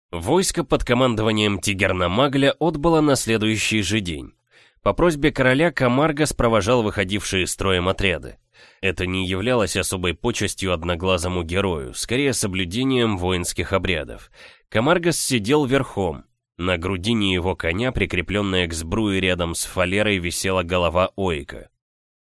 Войско под командованием Тигерномагля отбыло на следующий же день. По просьбе короля Камаргас провожал выходившие строем отряды. Это не являлось особой почестью одноглазому герою, скорее соблюдением воинских обрядов. Камаргас сидел верхом. На грудине его коня, прикрепленная к сбруе рядом с фалерой, висела голова Ойка.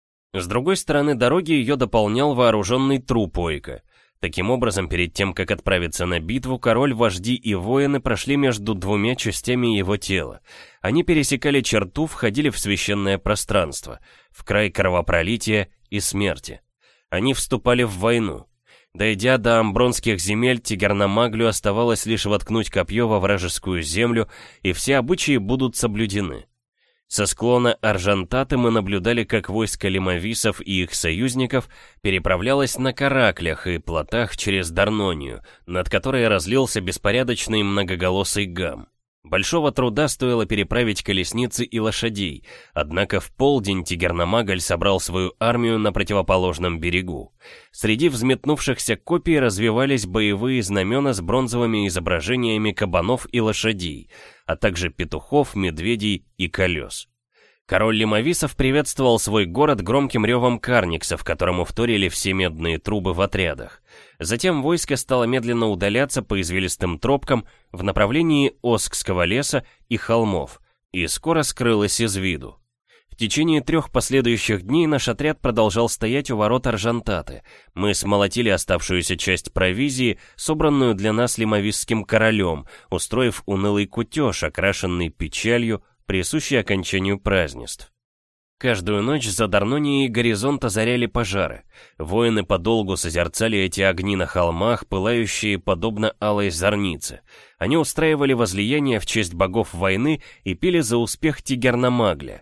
С другой стороны дороги ее дополнял вооруженный труп Ойка. Таким образом, перед тем, как отправиться на битву, король, вожди и воины прошли между двумя частями его тела. Они пересекали черту, входили в священное пространство, в край кровопролития и смерти. Они вступали в войну. Дойдя до амбронских земель, Тигерномаглю оставалось лишь воткнуть копье во вражескую землю, и все обычаи будут соблюдены. Со склона Аржантаты мы наблюдали, как войско лимависов и их союзников переправлялось на караклях и плотах через Дарнонию, над которой разлился беспорядочный многоголосый гам. Большого труда стоило переправить колесницы и лошадей, однако в полдень Тигерномагль собрал свою армию на противоположном берегу. Среди взметнувшихся копий развивались боевые знамена с бронзовыми изображениями кабанов и лошадей, а также петухов, медведей и колес. Король лимависов приветствовал свой город громким ревом карниксов, которому вторили все медные трубы в отрядах. Затем войско стало медленно удаляться по извилистым тропкам в направлении Оскского леса и холмов, и скоро скрылось из виду. В течение 3 последующих дней наш отряд продолжал стоять у ворот Аржантаты. Мы смолотили оставшуюся часть провизии, собранную для нас лимависским королем, устроив унылый кутеж, окрашенный печалью, присущий окончанию празднеств. Каждую ночь за Дарнонией горизонт озаряли пожары. Воины подолгу созерцали эти огни на холмах, пылающие подобно алой зорнице. Они устраивали возлияния в честь богов войны и пили за успех Тигерномагля.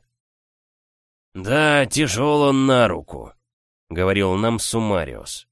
«Да, тяжел он на руку», — говорил нам Сумариос.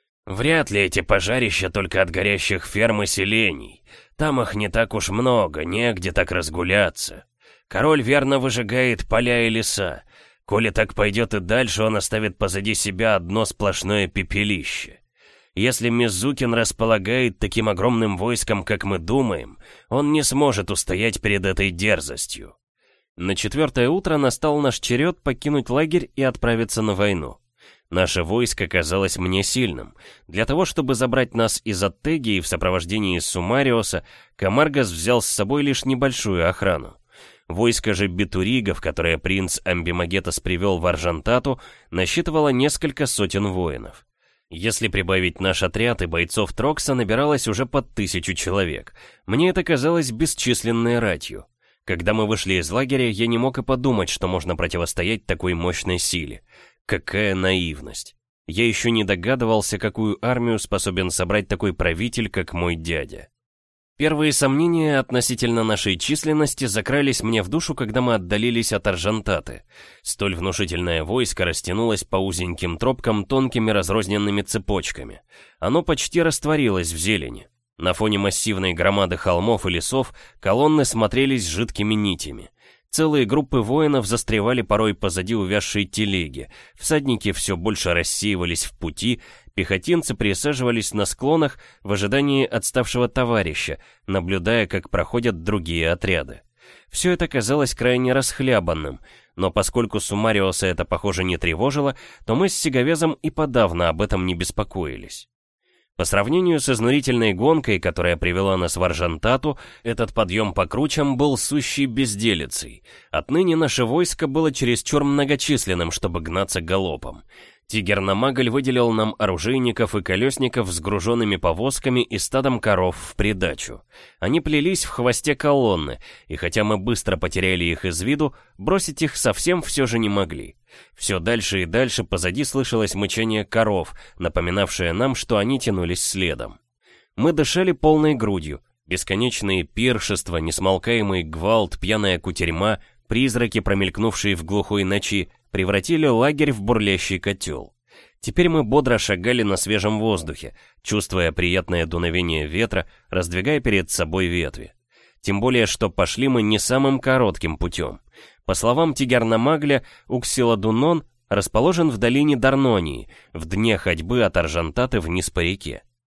«Вряд ли эти пожарища только от горящих ферм и селений. Там их не так уж много, негде так разгуляться. Король верно выжигает поля и леса. Коли так пойдет и дальше, он оставит позади себя одно сплошное пепелище. Если Мизукин располагает таким огромным войском, как мы думаем, он не сможет устоять перед этой дерзостью». На 4-е утро настал наш черед покинуть лагерь и отправиться на войну. Наше войско казалось мне сильным. Для того, чтобы забрать нас из Аттегии в сопровождении Сумариоса, Камаргас взял с собой лишь небольшую охрану. Войско же битуригов, которое принц Амбимагетас привел в Аржантату, насчитывало несколько сотен воинов. Если прибавить наш отряд и бойцов Трокса, набиралось уже под 1000 человек. Мне это казалось бесчисленной ратью. Когда мы вышли из лагеря, я не мог и подумать, что можно противостоять такой мощной силе. Какая наивность! Я еще не догадывался, какую армию способен собрать такой правитель, как мой дядя. Первые сомнения относительно нашей численности закрались мне в душу, когда мы отдалились от Аржантаты. Столь внушительное войско растянулось по узеньким тропкам тонкими разрозненными цепочками. Оно почти растворилось в зелени. На фоне массивной громады холмов и лесов колонны смотрелись жидкими нитями. Целые группы воинов застревали порой позади увязшей телеги, всадники все больше рассеивались в пути, пехотинцы присаживались на склонах в ожидании отставшего товарища, наблюдая, как проходят другие отряды. Все это казалось крайне расхлябанным, но поскольку Сумариоса это, похоже, не тревожило, то мы с Сиговезом и подавно об этом не беспокоились. По сравнению с изнурительной гонкой, которая привела нас в Аржантату, этот подъем по кручам был сущей безделицей. Отныне наше войско было чересчур многочисленным, чтобы гнаться галопом. Тигерномагль выделил нам оружейников и колесников с груженными повозками и стадом коров в придачу. Они плелись в хвосте колонны, и хотя мы быстро потеряли их из виду, бросить их совсем все же не могли. Все дальше и дальше позади слышалось мычание коров, напоминавшее нам, что они тянулись следом. Мы дышали полной грудью. Бесконечные пиршества, несмолкаемый гвалт, пьяная кутерьма, призраки, промелькнувшие в глухой ночи, превратили лагерь в бурлящий котел. Теперь мы бодро шагали на свежем воздухе, чувствуя приятное дуновение ветра, раздвигая перед собой ветви. Тем более, что пошли мы не самым коротким путем. По словам Тигерномагля, Уксиладунон расположен в долине Дарнонии, в дне ходьбы от Аржантаты вниз по реке.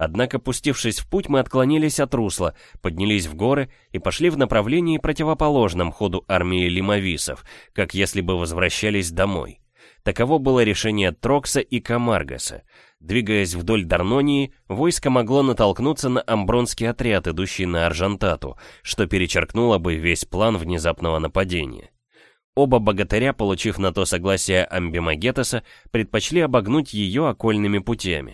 Однако, пустившись в путь, мы отклонились от русла, поднялись в горы и пошли в направлении противоположном ходу армии лимависов, как если бы возвращались домой. Таково было решение Трокса и Камаргаса. Двигаясь вдоль Дарнонии, войско могло натолкнуться на амбронский отряд, идущий на Аржантату, что перечеркнуло бы весь план внезапного нападения. Оба богатыря, получив на то согласие Амбимагетеса, предпочли обогнуть ее окольными путями.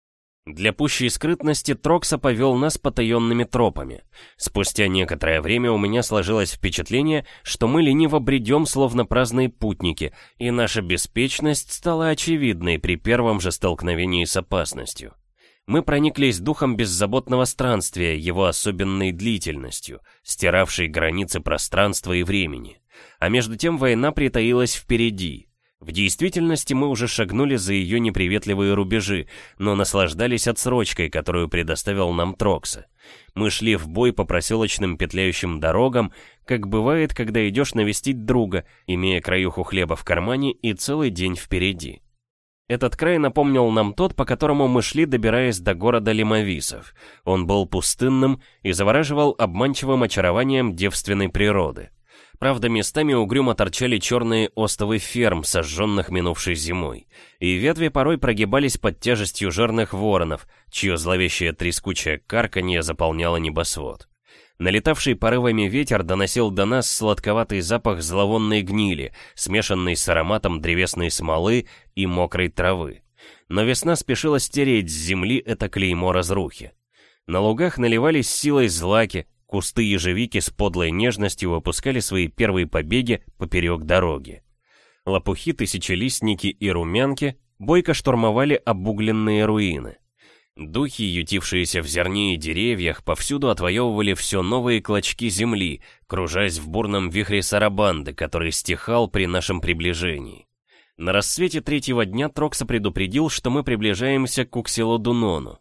Для пущей скрытности Трокса повел нас потаенными тропами. Спустя некоторое время у меня сложилось впечатление, что мы лениво бредем, словно праздные путники, и наша беспечность стала очевидной при первом же столкновении с опасностью. Мы прониклись духом беззаботного странствия, его особенной длительностью, стиравшей границы пространства и времени. А между тем война притаилась впереди. В действительности мы уже шагнули за ее неприветливые рубежи, но наслаждались отсрочкой, которую предоставил нам Трокса. Мы шли в бой по проселочным петляющим дорогам, как бывает, когда идешь навестить друга, имея краюху хлеба в кармане и целый день впереди. Этот край напомнил нам тот, по которому мы шли, добираясь до города Лимависов. Он был пустынным и завораживал обманчивым очарованием девственной природы. Правда, местами угрюмо торчали черные остовы ферм, сожженных минувшей зимой, и ветви порой прогибались под тяжестью жирных воронов, чье зловещее трескучее карканье заполняло небосвод. Налетавший порывами ветер доносил до нас сладковатый запах зловонной гнили, смешанный с ароматом древесной смолы и мокрой травы. Но весна спешила стереть с земли это клеймо разрухи. На лугах наливались силой злаки, кусты ежевики с подлой нежностью выпускали свои первые побеги поперек дороги. Лопухи, тысячелистники и румянки бойко штурмовали обугленные руины. Духи, ютившиеся в зерне и деревьях, повсюду отвоевывали все новые клочки земли, кружась в бурном вихре сарабанды, который стихал при нашем приближении. На рассвете третьего дня Трокса предупредил, что мы приближаемся к Уксилодунону.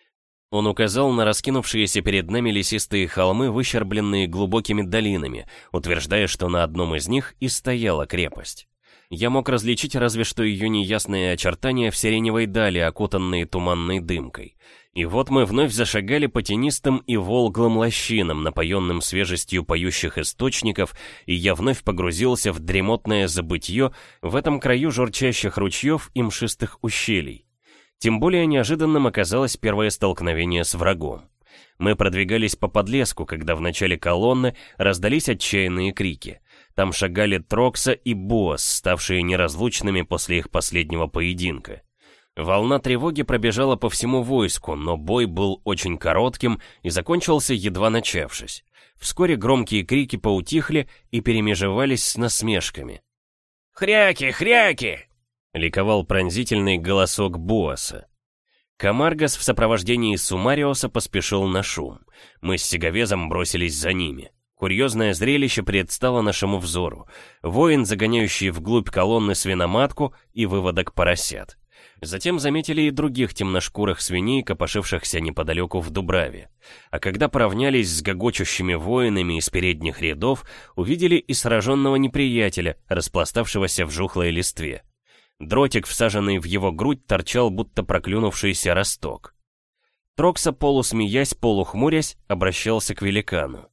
Он указал на раскинувшиеся перед нами лесистые холмы, выщербленные глубокими долинами, утверждая, что на одном из них и стояла крепость. Я мог различить разве что ее неясные очертания в сиреневой дали, окутанные туманной дымкой. И вот мы вновь зашагали по тенистым и волглым лощинам, напоенным свежестью поющих источников, и я вновь погрузился в дремотное забытье в этом краю журчащих ручьев и мшистых ущелий. Тем более неожиданным оказалось первое столкновение с врагом. Мы продвигались по подлеску, когда в начале колонны раздались отчаянные крики. Там шагали Трокса и Боас, ставшие неразлучными после их последнего поединка. Волна тревоги пробежала по всему войску, но бой был очень коротким и закончился, едва начавшись. Вскоре громкие крики поутихли и перемежевались с насмешками. «Хряки! Хряки!» — ликовал пронзительный голосок Боаса. Камаргас в сопровождении Сумариоса поспешил на шум. Мы с Сиговезом бросились за ними. Курьезное зрелище предстало нашему взору. Воин, загоняющий вглубь колонны свиноматку и выводок поросят. Затем заметили и других темношкурых свиней, копошившихся неподалеку в Дубраве. А когда поравнялись с гогочущими воинами из передних рядов, увидели и сраженного неприятеля, распластавшегося в жухлой листве. Дротик, всаженный в его грудь, торчал, будто проклюнувшийся росток. Трокса, полусмеясь, полухмурясь, обращался к великану.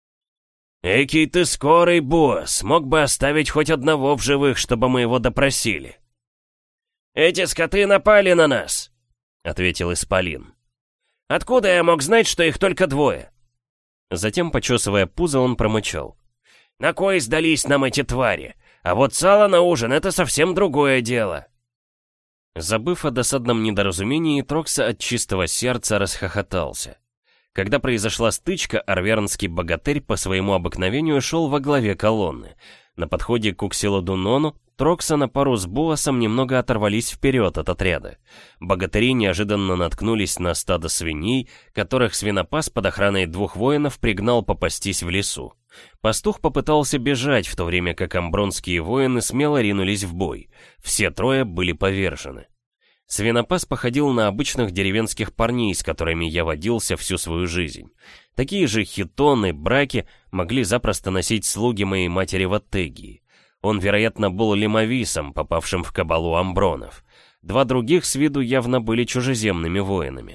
«Экий ты скорый, босс! Мог бы оставить хоть одного в живых, чтобы мы его допросили!» «Эти скоты напали на нас!» — ответил Исполин. «Откуда я мог знать, что их только двое?» Затем, почесывая пузо, он промычал. «На кой сдались нам эти твари? А вот сало на ужин — это совсем другое дело!» Забыв о досадном недоразумении, Трокса от чистого сердца расхохотался. Когда произошла стычка, арвернский богатырь по своему обыкновению шел во главе колонны. На подходе к Уксилодунону Трокса на пару с Боасом немного оторвались вперед от отряда. Богатыри неожиданно наткнулись на стадо свиней, которых свинопас под охраной двух воинов пригнал попастись в лесу. Пастух попытался бежать, в то время как амбронские воины смело ринулись в бой. Все трое были повержены. Свинопас походил на обычных деревенских парней, с которыми я водился всю свою жизнь. Такие же хитоны, браки могли запросто носить слуги моей матери в Аттегии. Он, вероятно, был лимависом, попавшим в кабалу амбронов. Два других с виду явно были чужеземными воинами.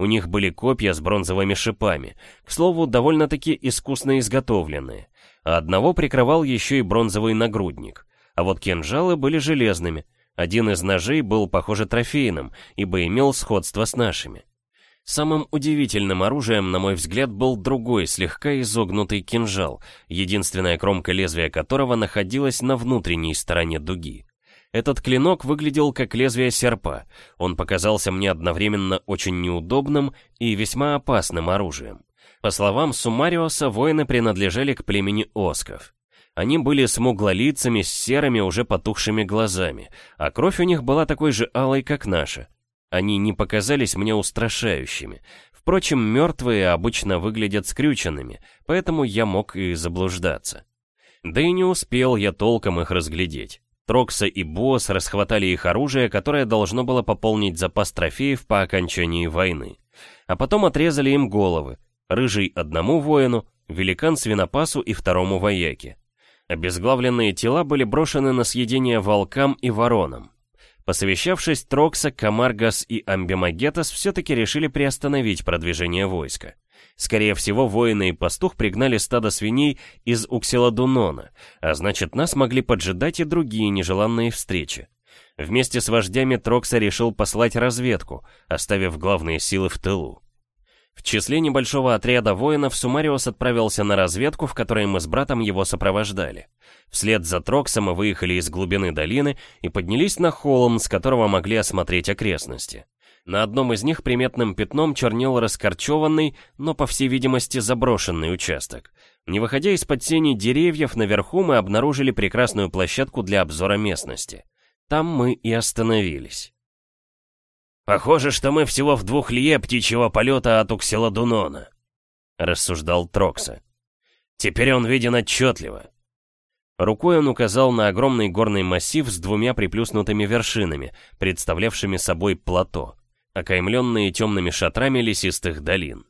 У них были копья с бронзовыми шипами, к слову, довольно-таки искусно изготовленные, а одного прикрывал еще и бронзовый нагрудник, а вот кинжалы были железными. Один из ножей был, похоже, трофейным, ибо имел сходство с нашими. Самым удивительным оружием, на мой взгляд, был другой, слегка изогнутый кинжал, единственная кромка лезвия которого находилась на внутренней стороне дуги. Этот клинок выглядел как лезвие серпа, он показался мне одновременно очень неудобным и весьма опасным оружием. По словам Сумариоса, воины принадлежали к племени Осков. Они были смуглолицами с серыми, уже потухшими глазами, а кровь у них была такой же алой, как наша. Они не показались мне устрашающими. Впрочем, мертвые обычно выглядят скрюченными, поэтому я мог и заблуждаться. Да и не успел я толком их разглядеть. Трокса и Босс расхватали их оружие, которое должно было пополнить запас трофеев по окончании войны. А потом отрезали им головы. Рыжий одному воину, великан свинопасу и второму вояке. Обезглавленные тела были брошены на съедение волкам и воронам. Посовещавшись, Трокса, Камаргас и Амбимагетас все-таки решили приостановить продвижение войска. Скорее всего, воины и пастух пригнали стадо свиней из Уксиладунона, а значит, нас могли поджидать и другие нежеланные встречи. Вместе с вождями Трокса решил послать разведку, оставив главные силы в тылу. В числе небольшого отряда воинов Сумариос отправился на разведку, в которой мы с братом его сопровождали. Вслед за Троксом мы выехали из глубины долины и поднялись на холм, с которого могли осмотреть окрестности. На одном из них приметным пятном чернел раскорчеванный, но, по всей видимости, заброшенный участок. Не выходя из-под тени деревьев, наверху мы обнаружили прекрасную площадку для обзора местности. Там мы и остановились. «Похоже, что мы всего в 2 лье птичьего полета от Уксиладунона», — рассуждал Трокса. «Теперь он виден отчетливо». Рукой он указал на огромный горный массив с 2 приплюснутыми вершинами, представлявшими собой плато, окаймленные темными шатрами лесистых долин.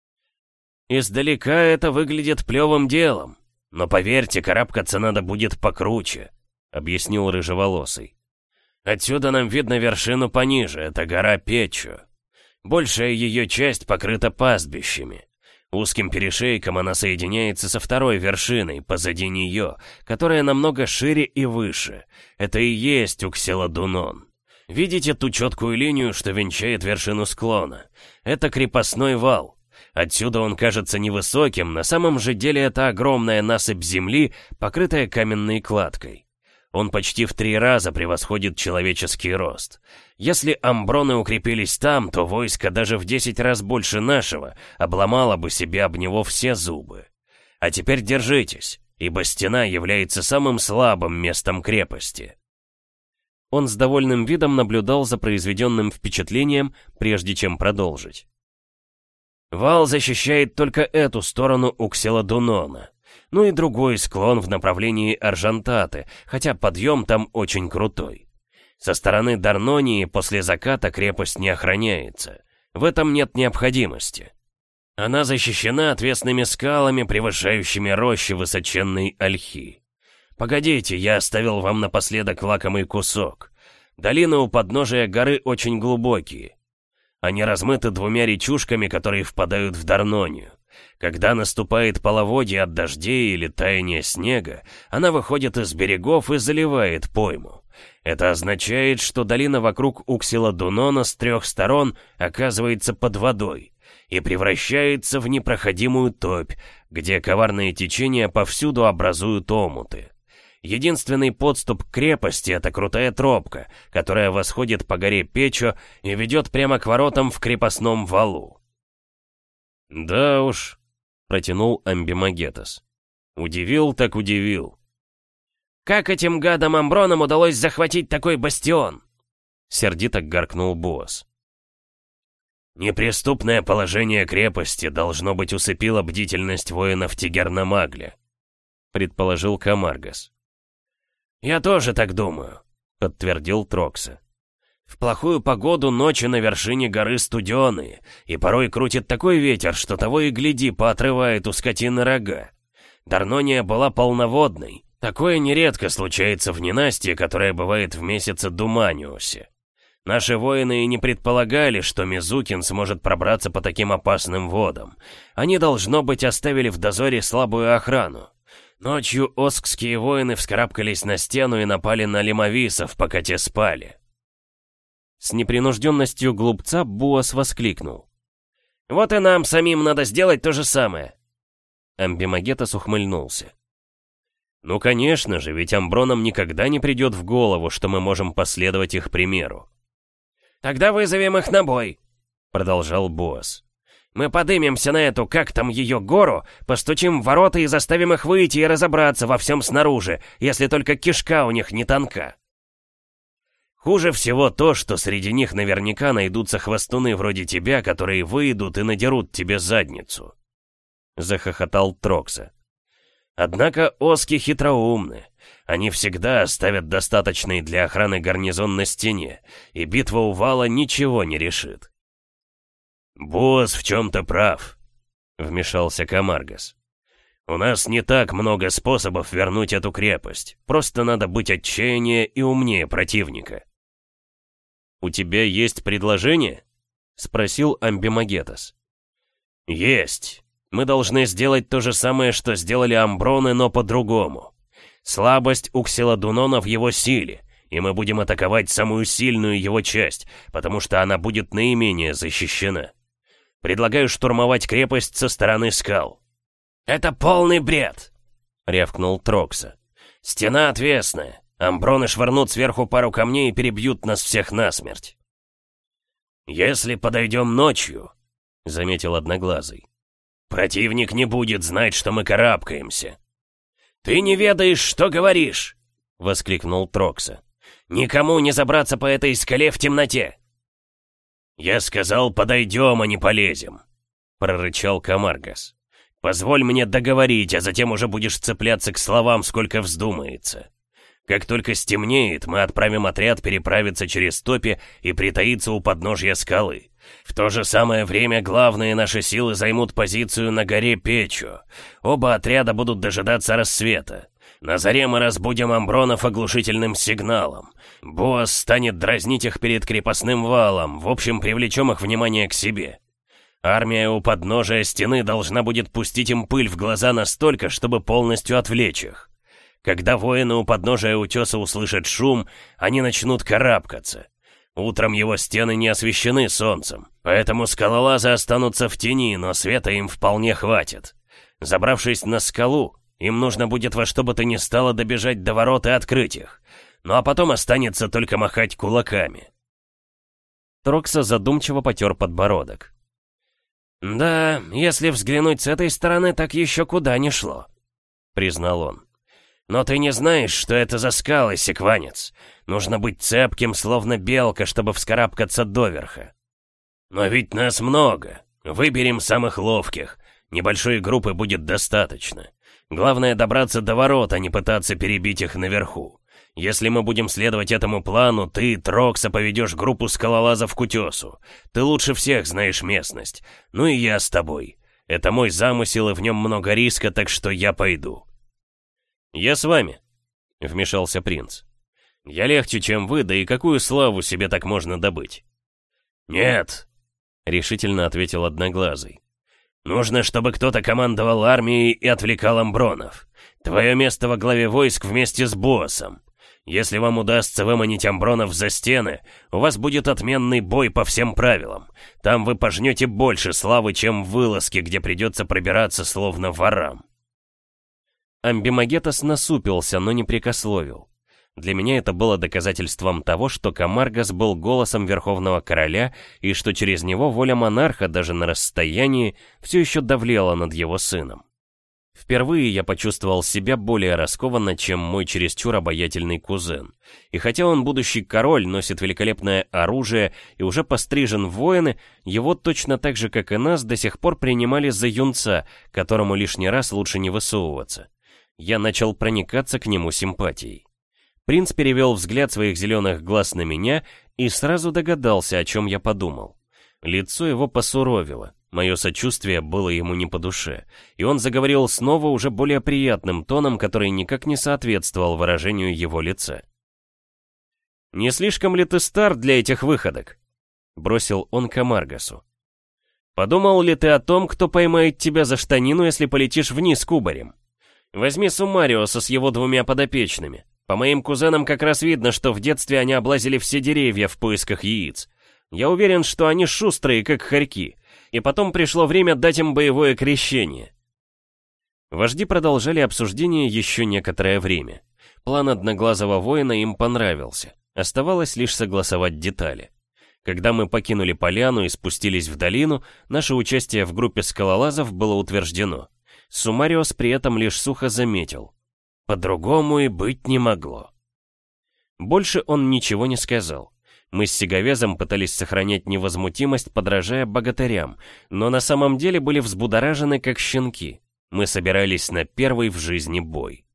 «Издалека это выглядит плевым делом, но поверьте, карабкаться надо будет покруче», — объяснил рыжеволосый. «Отсюда нам видно вершину пониже, это гора Печчо. Большая ее часть покрыта пастбищами. Узким перешейком она соединяется со второй вершиной, позади нее, которая намного шире и выше. Это и есть Уксиладунон. Видите ту четкую линию, что венчает вершину склона? Это крепостной вал. Отсюда он кажется невысоким, на самом же деле это огромная насыпь земли, покрытая каменной кладкой. Он почти в 3 раза превосходит человеческий рост. Если амброны укрепились там, то войско даже в 10 раз больше нашего обломало бы себе об него все зубы. А теперь держитесь, ибо стена является самым слабым местом крепости». Он с довольным видом наблюдал за произведенным впечатлением, прежде чем продолжить. «Вал защищает только эту сторону Уксиладунона. Ну и другой склон в направлении Аржантаты, хотя подъем там очень крутой. Со стороны Дарнонии после заката крепость не охраняется. В этом нет необходимости. Она защищена отвесными скалами, превышающими рощи высоченной ольхи. Погодите, я оставил вам напоследок лакомый кусок. Долины у подножия горы очень глубокие. Они размыты 2 речушками, которые впадают в Дарнонию. Когда наступает половодье от дождей или таяния снега, она выходит из берегов и заливает пойму. Это означает, что долина вокруг Уксиладунона с 3 сторон оказывается под водой и превращается в непроходимую топь, где коварные течения повсюду образуют омуты. Единственный подступ к крепости — это крутая тропка, которая восходит по горе Печчо и ведет прямо к воротам в крепостном валу. «Да уж», — протянул Амбимагетас. «Удивил так удивил». «Как этим гадам-амбронам удалось захватить такой бастион?» — сердито гаркнул Босс. «Неприступное положение крепости должно быть усыпило бдительность воинов Тигерномагля», — предположил Камаргас. «Я тоже так думаю», — подтвердил Трокса. «В плохую погоду ночи на вершине горы студеные, и порой крутит такой ветер, что того и гляди, поотрывает у скотины рога. Дарнония была полноводной. Такое нередко случается в ненастье, которое бывает в месяце Думаниусе. Наши воины и не предполагали, что Мизукин сможет пробраться по таким опасным водам. Они, должно быть, оставили в дозоре слабую охрану. Ночью оскские воины вскарабкались на стену и напали на лимовисов, пока те спали. С непринужденностью глупца Буас воскликнул: «Вот и нам самим надо сделать то же самое!» Амбимагетас ухмыльнулся. «Ну конечно же, ведь амбронам никогда не придет в голову, что мы можем последовать их примеру». «Тогда вызовем их на бой», — продолжал Буас. «Мы подымемся на эту, как там ее, гору, постучим в ворота и заставим их выйти и разобраться во всем снаружи, если только кишка у них не тонка». «Хуже всего то, что среди них наверняка найдутся хвостуны вроде тебя, которые выйдут и надерут тебе задницу», — захохотал Трокса. «Однако оски хитроумны. Они всегда оставят достаточный для охраны гарнизон на стене, и битва у вала ничего не решит». «Босс в чем-то прав», — вмешался Камаргас. «У нас не так много способов вернуть эту крепость. Просто надо быть отчаяннее и умнее противника». «У тебя есть предложение?» — спросил Амбимагетас. «Есть. Мы должны сделать то же самое, что сделали амброны, но по-другому. Слабость у Ксиладунона в его силе, и мы будем атаковать самую сильную его часть, потому что она будет наименее защищена. Предлагаю штурмовать крепость со стороны скал». «Это полный бред!» — рявкнул Трокса. «Стена отвесная. Амброны швырнут сверху пару камней и перебьют нас всех насмерть». «Если подойдем ночью», — заметил Одноглазый, — «противник не будет знать, что мы карабкаемся». «Ты не ведаешь, что говоришь!» — воскликнул Трокса. «Никому не забраться по этой скале в темноте!» «Я сказал, подойдем, а не полезем!» — прорычал Камаргас. «Позволь мне договорить, а затем уже будешь цепляться к словам, сколько вздумается. Как только стемнеет, мы отправим отряд переправиться через топи и притаиться у подножья скалы. В то же самое время главные наши силы займут позицию на горе Печо. Оба отряда будут дожидаться рассвета. На заре мы разбудим амбронов оглушительным сигналом. Боас станет дразнить их перед крепостным валом, в общем, привлечем их внимание к себе. Армия у подножия стены должна будет пустить им пыль в глаза настолько, чтобы полностью отвлечь их. Когда воины у подножия утеса услышат шум, они начнут карабкаться. Утром его стены не освещены солнцем, поэтому скалолазы останутся в тени, но света им вполне хватит. Забравшись на скалу, им нужно будет во что бы то ни стало добежать до ворот и открыть их. Ну а потом останется только махать кулаками. Трокса задумчиво потер подбородок. «Да, если взглянуть с этой стороны, так еще куда ни шло», — признал он. «Но ты не знаешь, что это за скалы, секванец. Нужно быть цепким, словно белка, чтобы вскарабкаться доверха». «Но ведь нас много. Выберем самых ловких. Небольшой группы будет достаточно. Главное добраться до ворот, а не пытаться перебить их наверху. Если мы будем следовать этому плану, ты, Трокса, поведешь группу скалолазов к утесу. Ты лучше всех знаешь местность. Ну и я с тобой. Это мой замысел, и в нем много риска, так что я пойду». «Я с вами», — вмешался принц. «Я легче, чем вы, да и какую славу себе так можно добыть?» «Нет», — решительно ответил Одноглазый. «Нужно, чтобы кто-то командовал армией и отвлекал амбронов. Твое место во главе войск вместе с боссом. Если вам удастся выманить амбронов за стены, у вас будет отменный бой по всем правилам. Там вы пожнете больше славы, чем в вылазке, где придется пробираться словно ворам». Амбимагетас насупился, но не прекословил. Для меня это было доказательством того, что Камаргас был голосом Верховного Короля, и что через него воля монарха даже на расстоянии все еще давлела над его сыном. Впервые я почувствовал себя более раскованно, чем мой чересчур обаятельный кузен. И хотя он будущий король, носит великолепное оружие и уже пострижен в воины, его точно так же, как и нас, до сих пор принимали за юнца, которому лишний раз лучше не высовываться. Я начал проникаться к нему симпатией. Принц перевел взгляд своих зеленых глаз на меня и сразу догадался, о чем я подумал. Лицо его посуровило, мое сочувствие было ему не по душе, и он заговорил снова уже более приятным тоном, который никак не соответствовал выражению его лица. «Не слишком ли ты стар для этих выходок?» — бросил он Камаргасу. «Подумал ли ты о том, кто поймает тебя за штанину, если полетишь вниз кубарем? Возьми Сумариоса с его 2 подопечными. По моим кузенам как раз видно, что в детстве они облазили все деревья в поисках яиц. Я уверен, что они шустрые, как хорьки, и потом пришло время дать им боевое крещение». Вожди продолжали обсуждение еще некоторое время. План одноглазого воина им понравился. Оставалось лишь согласовать детали. Когда мы покинули поляну и спустились в долину, наше участие в группе скалолазов было утверждено. Сумариос при этом лишь сухо заметил: «По-другому и быть не могло». Больше он ничего не сказал. Мы с Сиговезом пытались сохранять невозмутимость, подражая богатырям, но на самом деле были взбудоражены, как щенки. Мы собирались на первый в жизни бой.